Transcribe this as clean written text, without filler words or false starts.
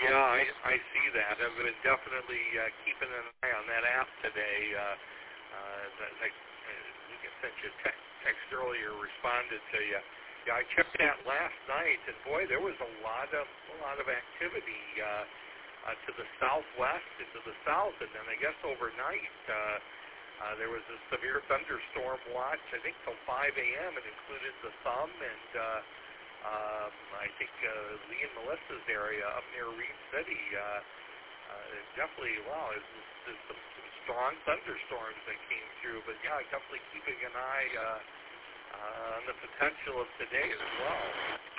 Yeah, I see that. I've been definitely keeping an eye on that app today. I sent you a text earlier, responded to you. Yeah, I checked that last night, and boy, there was a lot of activity to the southwest and to the south, and then I guess overnight there was a severe thunderstorm watch. I think till 5 a.m. It included the Thumb and I think Lee and Melissa's area up near Reed City. Definitely, wow, there's some strong thunderstorms that came through. But yeah, definitely keeping an eye on the potential of today as well.